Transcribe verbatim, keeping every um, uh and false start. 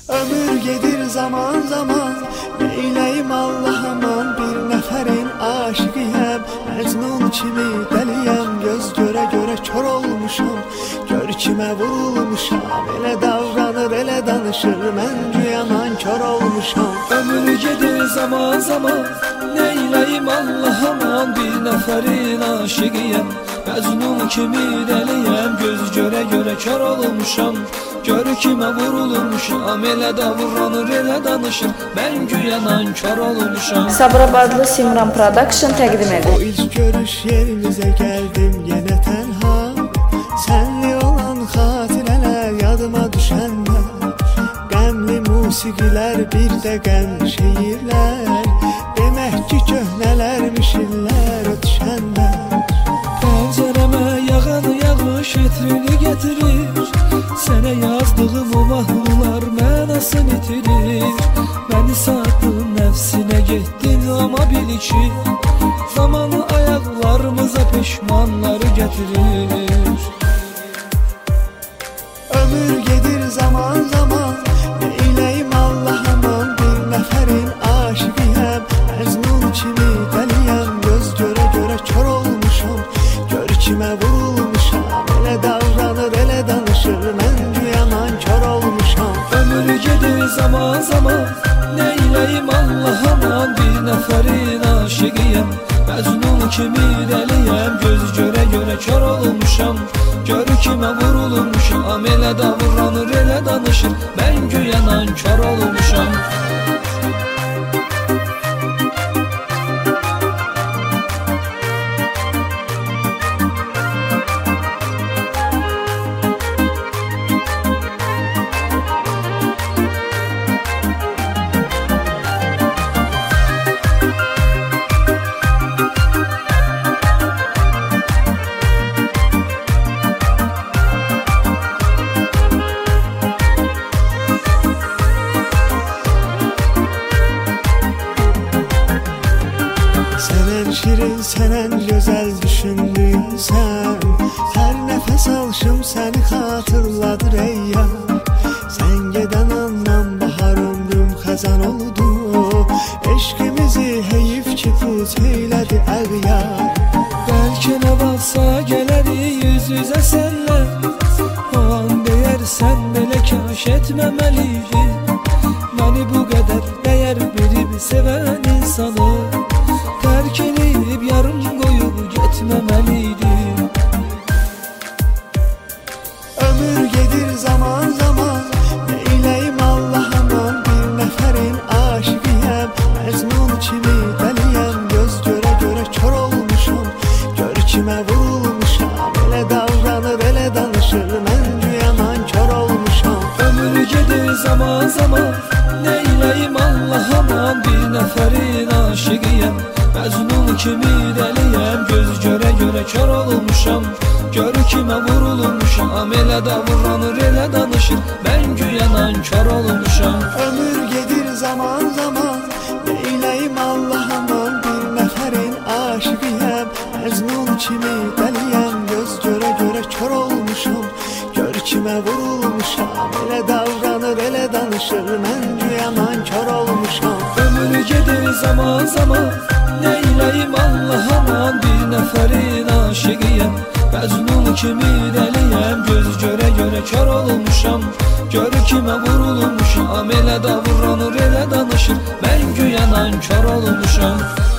Ömür gedir zaman zaman, neyləyim Allah aman. Bir nəfərin aşıqıyəm, Məcnun kimi dəliyəm. Göz görə görə kör olmuşam, gör kimə vurulmuşam. Elə davranır, elə danışır, mən güya nankör olmuşam. Ömür gedir zaman zaman, neyləyim Allah aman. Bir nəfərin aşıqıyəm, Məcnun kimi dəliyəm. Göz görə görə kör olmuşam, gör kimə vurulmuşam. Elə davranır, elə danışır, mən güya nankör olmuşam. Sabirabadlı Simran Production təqdim edir. O ilk görüş yerimizə gəldim yenə tənha. Sənli olan xatirələr yadıma düşəndə, qəmli musiqilər, bir də qəm şeirlər. Demək ki köhnələrmiş illər ötüşəndə. Pəncərəmə yağan yağış etrini getirir, sənə yazdığım o mahnılar mənasını itirir. Məni satdın, nəfsinə getdin, amma bil ki zamanı ayaqlarımıza peşmanları gətirir. Ömür gedir zaman zaman, neyləyim Allah aman. Bir nəfərin aşıqıyəm, Məcnun kimi dəliyəm. Göz görə görə kör olmuşam, gör kimə vurulmuşam. Elə davranır, elə danışır, mən güya nankör olmuşam. Ömür gedir zaman zaman, neyləyim Allah aman. Bir nəfərin aşıqıyəm, Məcnun kimi dəliyəm. Göz görə görə kör olmuşam, gör kimə vurulmuşam. Elə davranır, elə danışır, mən güya nankör olmuşam. Sənən şirin, sənən gözəl düşündüyüm sən. Hər nəfəs alışım səni xatırladır ey yar. Sən gedən andan bahar ömrüm xəzan oldu. Eşqimizi heyif ki tut eylədi əğyar. Bəlkə nə varsa gələrik yüz üzə sənlə, o an deyərsən belə kaş etməməliydim. Məni bu qədər dəyər bilib sevən insanı tərk edib yarım qoyub getməməliydim. Ömür gedir zaman zaman, neyləyim Allah aman. Bir nəfərin aşıqıyəm, Məcnun kimi dəliyəm. Göz görə görə kör olmuşam, gör kimə vurulmuşam. Elə davranır, elə danışır, mən güya nankör olmuşam. Ömür gedir zaman zaman, neyləyim Allah aman. Bir nəfərin aşıqıyəm, Məcnun kimi dəliyəm. Göz görə görə kör olmuşam, gör kimə vurulmuşam. Elə davranır, elə danışır, mən güya nankör olmuşam. Ömür gedir zaman zaman, neyləyim Allah aman. Bir nəfərin aşıqıyəm, Məcnun kimi dəliyəm. Göz görə görə kör olmuşam, gör kimə vurulmuşam. Elə davranır, elə danışır, mən güya nankör olmuşam. Ömür gedir zaman zaman, neyləyim Allah aman. Bir nəfərin aşıqıyəm, Məcnun kimi dəliyəm. Göz görə görə kör olmuşam, gör kimə vurulmuşam. Elə davranır, elə danışır, mən güya nankör olmuşam.